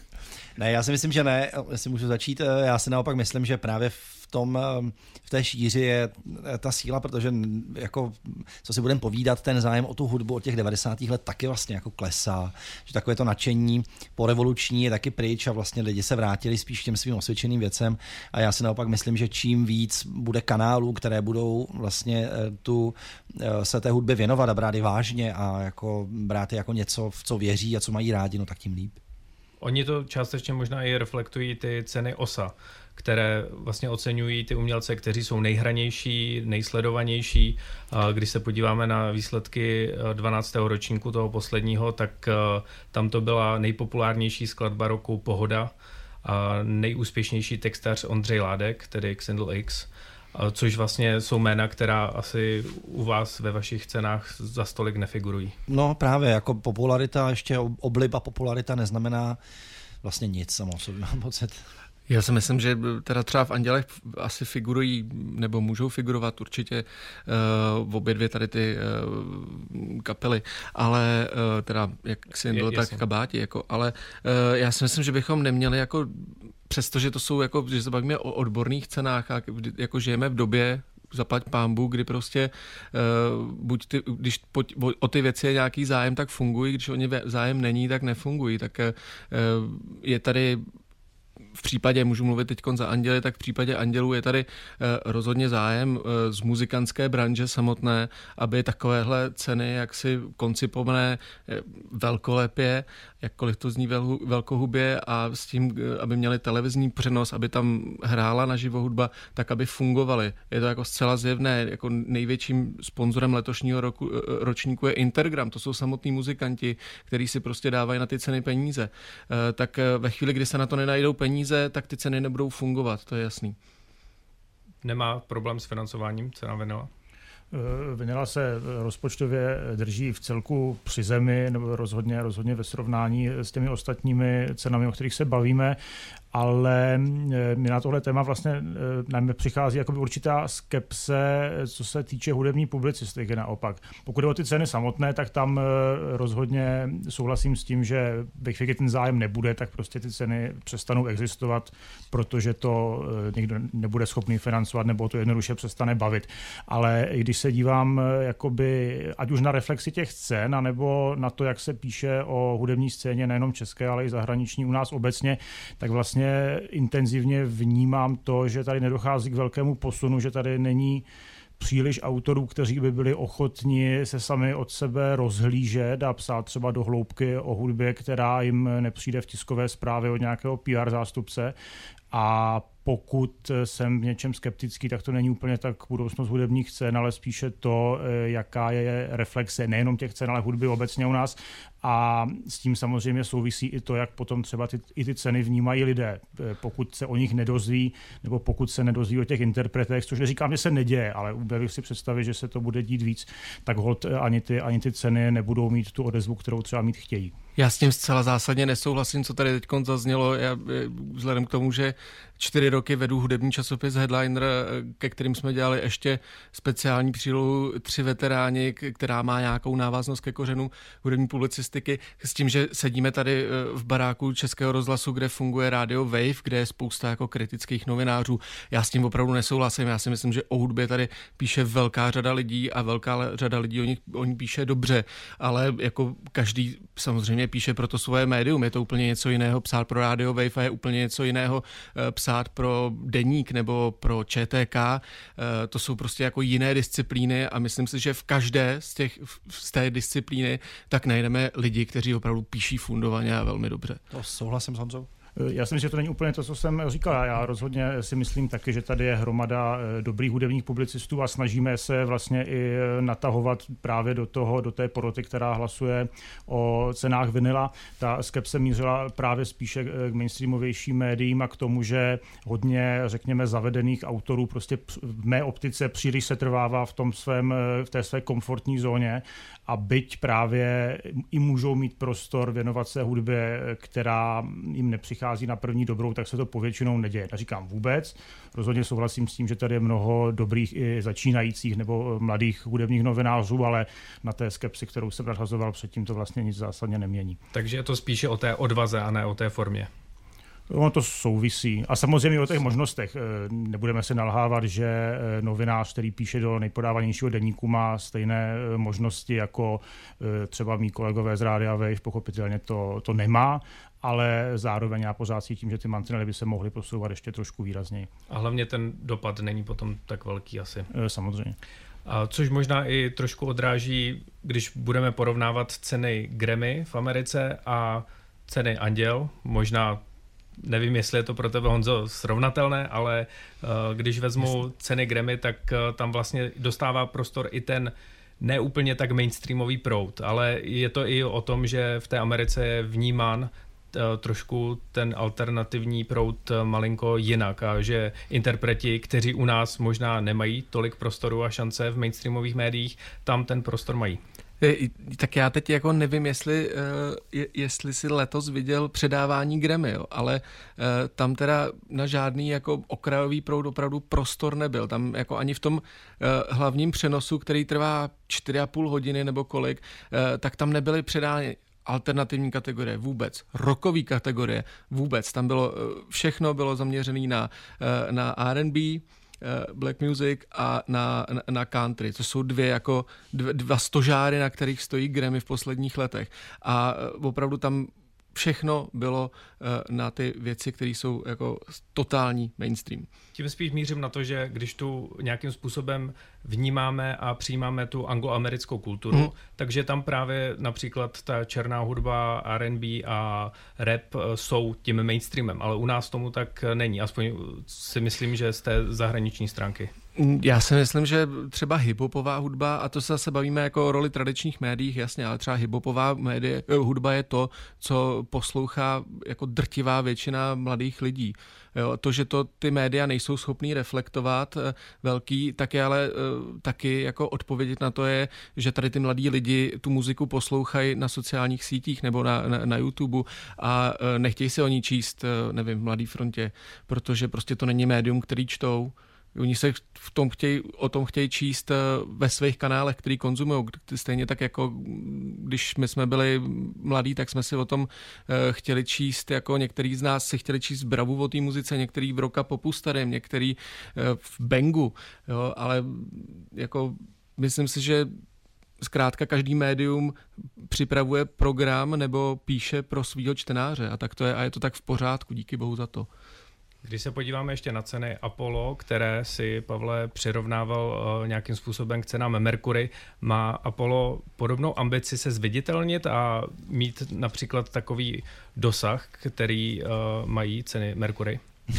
Ne, já si myslím, že ne, jestli můžu začít. Já si naopak myslím, že právě v tom, v té šíři je ta síla, protože jako, co si budeme povídat, ten zájem o tu hudbu od těch devadesátých let taky vlastně jako klesá, že takové to nadšení po revoluční je taky pryč a vlastně lidi se vrátili spíš k těm svým osvědčeným věcem a já si naopak myslím, že čím víc bude kanálů, které budou vlastně tu se té hudbě věnovat a brát je vážně a jako brát je jako něco, v co věří a co mají rádi, no tak tím líp. Oni to částečně možná i reflektují ty ceny O S A, které vlastně oceňují ty umělce, kteří jsou nejhranější, nejsledovanější. Když se podíváme na výsledky dvanáctého ročníku toho posledního, tak tam to byla nejpopulárnější skladba roku Pohoda a nejúspěšnější textař Ondřej Ládek, tedy Xindl X, což vlastně jsou jména, která asi u vás ve vašich cenách za stolik nefigurují. No právě, jako popularita, ještě obliba popularita neznamená vlastně nic, samo sobě mám pocit. Já si myslím, že teda třeba v Andělech asi figurují, nebo můžou figurovat určitě uh, v obě dvě tady ty uh, kapely, ale uh, teda jak Xindl, tak Kabáti, jako, ale uh, já si myslím, že bychom neměli jako, přestože to jsou jako, že se bavíme o odborných cenách a jako žijeme v době, zaplať pánbu, kdy prostě uh, buď ty, když po, o ty věci je nějaký zájem, tak fungují, když o ně zájem není, tak nefungují, tak uh, je tady v případě, můžu mluvit teď za Anděly, tak v případě Andělů je tady uh, rozhodně zájem uh, z muzikantské branže samotné, aby takovéhle ceny jaksi koncipované uh, velkolepě, jakkoliv to zní vel, velkohubě a s tím, uh, aby měli televizní přenos, aby tam hrála naživo hudba, tak aby fungovaly. Je to jako zcela zjevné, jako největším sponzorem letošního roku, uh, ročníku je Intergram, to jsou samotní muzikanti, kteří si prostě dávají na ty ceny peníze. Uh, tak uh, ve chvíli, kdy se na to nenajdou peníze, tak ty ceny nebudou fungovat, to je jasný. Nemá problém s financováním cena vinyla? Vinyla se rozpočtově drží v celku při zemi, nebo rozhodně, rozhodně ve srovnání s těmi ostatními cenami, o kterých se bavíme, ale mi na tohle téma vlastně nám přichází jakoby určitá skepse, co se týče hudební publicistiky naopak. Pokud jde o ty ceny samotné, tak tam rozhodně souhlasím s tím, že ve chvíli, kdy ten zájem nebude, tak prostě ty ceny přestanou existovat, protože to někdo nebude schopný financovat nebo to jednoduše přestane bavit. Ale když se dívám jakoby, ať už na reflexi těch cen, anebo na to, jak se píše o hudební scéně, nejenom české, ale i zahraniční u nás obecně, tak vlastně intenzivně vnímám to, že tady nedochází k velkému posunu, že tady není příliš autorů, kteří by byli ochotni se sami od sebe rozhlížet a psát třeba do hloubky o hudbě, která jim nepřijde v tiskové zprávě od nějakého P R zástupce. A pokud jsem v něčem skeptický, tak to není úplně tak budoucnost hudebních cen, ale spíše to, jaká je reflexe nejenom těch cen, ale hudby obecně u nás. A s tím samozřejmě souvisí i to, jak potom třeba ty, i ty ceny vnímají lidé. Pokud se o nich nedozví, nebo pokud se nedozví o těch interpretech, což neříkám, že se neděje, ale bych si představit, že se to bude dít víc, tak holt ani ty, ani ty ceny nebudou mít tu odezvu, kterou třeba mít chtějí. Já s tím zcela zásadně nesouhlasím, co tady teď zaznělo. Já, vzhledem k tomu, že čtyři roky vedu hudební časopis Headliner, ke kterým jsme dělali ještě speciální přílohu Tři veteráni, která má nějakou návaznost ke kořenům hudební publicistiky, s tím, že sedíme tady v baráku Českého rozhlasu, kde funguje rádio Wave, kde je spousta jako kritických novinářů. Já s tím opravdu nesouhlasím. Já si myslím, že o hudbě tady píše velká řada lidí a velká řada lidí o ní, o ní píše dobře, ale jako každý samozřejmě píše pro to svoje médium. Je to úplně něco jiného psát pro rádio Wave a je úplně něco jiného psát pro Deník nebo pro Č T K. To jsou prostě jako jiné disciplíny a myslím si, že v každé z, těch, z té disciplíny tak najdeme lidi, kteří opravdu píší fundovaně a velmi dobře. To souhlasím s Honzou. Já si myslím, že to není úplně to, co jsem říkal. Já rozhodně si myslím taky, že tady je hromada dobrých hudebních publicistů a snažíme se vlastně i natahovat právě do toho, do té poroty, která hlasuje o cenách vinyla. Ta skepse mířila právě spíše k mainstreamovějším médiím a k tomu, že hodně, řekněme, zavedených autorů prostě v mé optice příliš se trvává v tom svém, v té své komfortní zóně a byť právě i můžou mít prostor věnovat se hudbě, která jim nepřichází na první dobrou, tak se to povětšinou neděje. Neříkám vůbec. Rozhodně souhlasím s tím, že tady je mnoho dobrých i začínajících nebo mladých hudebních novinářů, ale na té skepsi, kterou jsem nadhazoval předtím, to vlastně nic zásadně nemění. Takže je to spíše o té odvaze a ne o té formě. Ono to souvisí. A samozřejmě o těch možnostech. Nebudeme se nalhávat, že novinář, který píše do nejpodávanějšího deníku, má stejné možnosti jako třeba mý kolegové z Rádia Wave, pochopitelně to, to nemá, ale zároveň já pořád cítím, že ty mantinely by se mohly posouvat ještě trošku výrazněji. A hlavně ten dopad není potom tak velký asi. Samozřejmě. A což možná i trošku odráží, když budeme porovnávat ceny Grammy v Americe a ceny Anděl, možná nevím, jestli je to pro tebe, Honzo, srovnatelné, ale uh, když vezmu ceny Grammy, tak uh, tam vlastně dostává prostor i ten neúplně tak mainstreamový proud, ale je to i o tom, že v té Americe je vnímán trošku ten alternativní proud malinko jinak a že interpreti, kteří u nás možná nemají tolik prostoru a šance v mainstreamových médiích, tam ten prostor mají. Tak já teď jako nevím, jestli, jestli si letos viděl předávání Grammy, jo, ale tam teda na žádný jako okrajový proud opravdu prostor nebyl. Tam jako ani v tom hlavním přenosu, který trvá čtyři a půl hodiny nebo kolik, tak tam nebyly předány alternativní kategorie vůbec, rockový kategorie vůbec. Tam bylo všechno bylo zaměřené na, na R and B, black music a na, na, na country, což jsou dvě jako dv, dva stožáry, na kterých stojí Grammy v posledních letech. A opravdu tam všechno bylo na ty věci, které jsou jako totální mainstream. Tím spíš mířím na to, že když tu nějakým způsobem vnímáme a přijímáme tu angloamerickou kulturu, hmm. takže tam právě například ta černá hudba, R and B a rap jsou tím mainstreamem, ale u nás tomu tak není, aspoň si myslím, že z té zahraniční stránky. Já si myslím, že třeba hiphopová hudba, a to se zase bavíme jako o roli tradičních médiích, jasně, ale třeba hiphopová médie, hudba je to, co poslouchá jako drtivá většina mladých lidí. Jo, to, že to ty média nejsou schopný reflektovat velký, tak je ale taky jako odpovědět na to je, že tady ty mladí lidi tu muziku poslouchají na sociálních sítích nebo na, na, na YouTube a nechtějí se oni číst, nevím, v Mladé frontě, protože prostě to není médium, který čtou. Oni se v tom chtějí, o tom chtějí číst ve svých kanálech, který konzumují. Stejně tak jako když my jsme byli mladí, tak jsme si o tom chtěli číst, jako některý z nás si chtěli číst Bravu o té muzice, některý v Rocka popu starém, některý v Bangu, jo, ale jako myslím si, že zkrátka každý médium připravuje program nebo píše pro svýho čtenáře a tak to je a je to tak v pořádku, díky bohu za to. Když se podíváme ještě na ceny Apollo, které si Pavle přirovnával uh, nějakým způsobem k cenám Mercury, má Apollo podobnou ambici se zviditelnit a mít například takový dosah, který uh, mají ceny Mercury?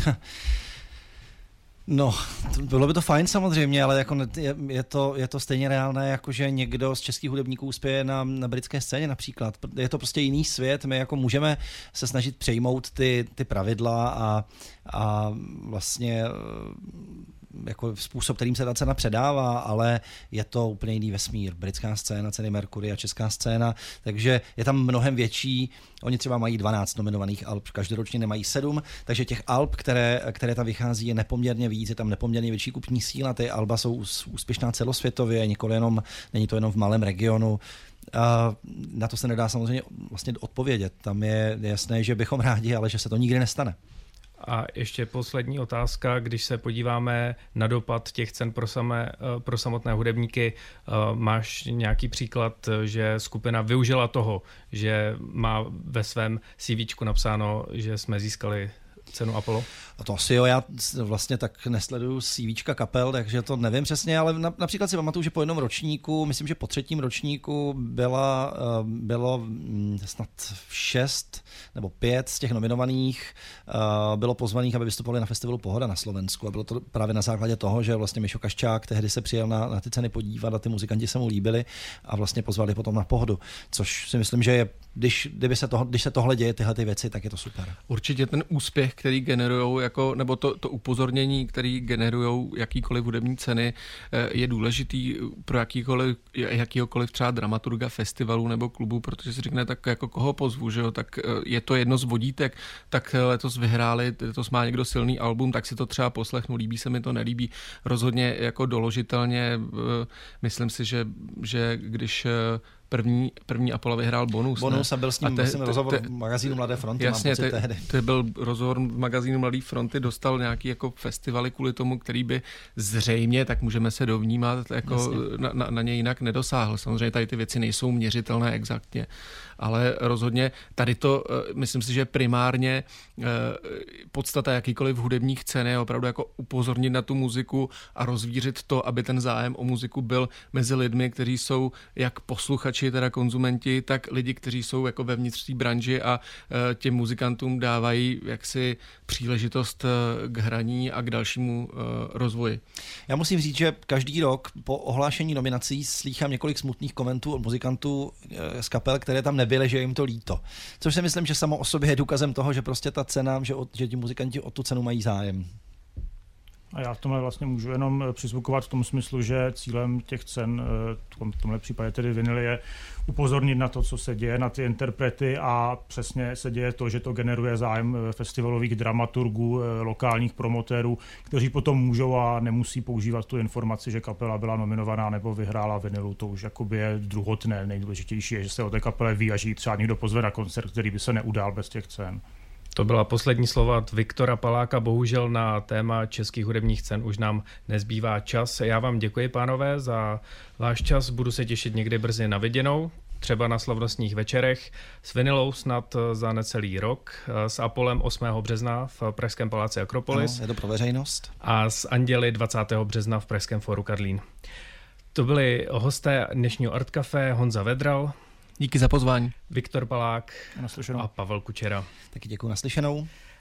No, bylo by to fajn samozřejmě, ale jako je, je, to, je to stejně reálné, jako že někdo z českých hudebníků uspěje na, na britské scéně například. Je to prostě jiný svět, my jako můžeme se snažit přejmout ty, ty pravidla a, a vlastně jako způsob, kterým se ta cena předává, ale je to úplně jiný vesmír. Britská scéna, ceny Mercury a česká scéna, takže je tam mnohem větší. Oni třeba mají dvanáct nominovaných alb, každoročně nemají sedm, takže těch alb, které, které tam vychází, je nepoměrně víc, je tam nepoměrně větší kupní síla, ty alba jsou úspěšná celosvětově, nikoli jenom, není to jenom v malém regionu. A na to se nedá samozřejmě vlastně odpovědět. Tam je jasné, že bychom rádi, ale že se to nikdy nestane. A ještě poslední otázka, když se podíváme na dopad těch cen pro, samé, pro samotné hudebníky, máš nějaký příklad, že skupina využila toho, že má ve svém CVčku napsáno, že jsme získali cenu Apollo? A to asi jo, já vlastně tak nesleduju CVčka kapel, takže to nevím přesně, ale například si pamatuju, že po jednom ročníku, myslím, že po třetím ročníku byla, bylo snad šest nebo pět z těch nominovaných bylo pozvaných, aby vystupovali na festivalu Pohoda na Slovensku a bylo to právě na základě toho, že vlastně Mišo Kaščák tehdy se přijel na, na ty ceny podívat a ty muzikanti se mu líbili a vlastně pozvali potom na Pohodu, což si myslím, že je, když, kdyby se toho, když se tohle děje, tyhle ty věci, tak je to super. Určitě ten úspěch, který generujou, jako, nebo to, to upozornění, který generujou jakýkoliv hudební ceny, je důležitý pro jakýkoliv, jakýkoliv třeba dramaturga festivalu nebo klubu, protože si řekne, tak jako koho pozvu, že jo, tak je to jedno z vodítek, tak letos vyhráli, letos má někdo silný album, tak si to třeba poslechnu, líbí se mi to, nelíbí. Rozhodně jako doložitelně, myslím si, že, že když první, první Apollo vyhrál Bonus. Bonus ne? a byl s ním te, vlastně te, rozhovor te, v magazínu Mladé fronty, jasně, mám pocit te, tehdy. To byl rozhovor v magazínu Mladé fronty, dostal nějaký jako festivaly kvůli tomu, který by zřejmě, tak můžeme se dovnímat, jako na, na, na ně jinak nedosáhl. Samozřejmě tady ty věci nejsou měřitelné exaktně, ale rozhodně tady to, myslím si, že primárně podstata jakýkoliv hudebních cen je opravdu jako upozornit na tu muziku a rozvířit to, aby ten zájem o muziku byl mezi lidmi, kteří jsou jak posluchači, teda konzumenti, tak lidi, kteří jsou jako ve vnitřní branži a těm muzikantům dávají jaksi příležitost k hraní a k dalšímu rozvoji. Já musím říct, že každý rok po ohlášení nominací slýchám několik smutných komentů od muzikantů z kapel, které tam nebyly, že je jim to líto. Což si myslím, že samo o sobě je důkazem toho, že prostě ta cena, že, že ti muzikanti o tu cenu mají zájem. A já v tomhle vlastně můžu jenom přizvukovat v tom smyslu, že cílem těch cen, v tomhle případě tedy vinily, je upozornit na to, co se děje, na ty interprety a přesně se děje to, že to generuje zájem festivalových dramaturgů, lokálních promotérů, kteří potom můžou a nemusí používat tu informaci, že kapela byla nominovaná nebo vyhrála vinilu. To už jakoby je druhotné. Nejdůležitější je, že se o té kapele ví a že ji třeba někdo pozve na koncert, který by se neudál bez těch cen. To byla poslední slova od Viktora Paláka. Bohužel na téma českých hudebních cen už nám nezbývá čas. Já vám děkuji, pánové, za váš čas. Budu se těšit někdy brzy na viděnou, třeba na slavnostních večerech, s vinilou snad za necelý rok, s Apolem osmého března v Pražském paláci Akropolis. Ano, je to pro veřejnost. A s Anděli dvacátého března v Pražském fóru Karlín. To byli hosté dnešního Art Café Honza Vedral. Díky za pozvání. Viktor Palák a a Pavel Kučera. Taky děkuji, naslyšenou.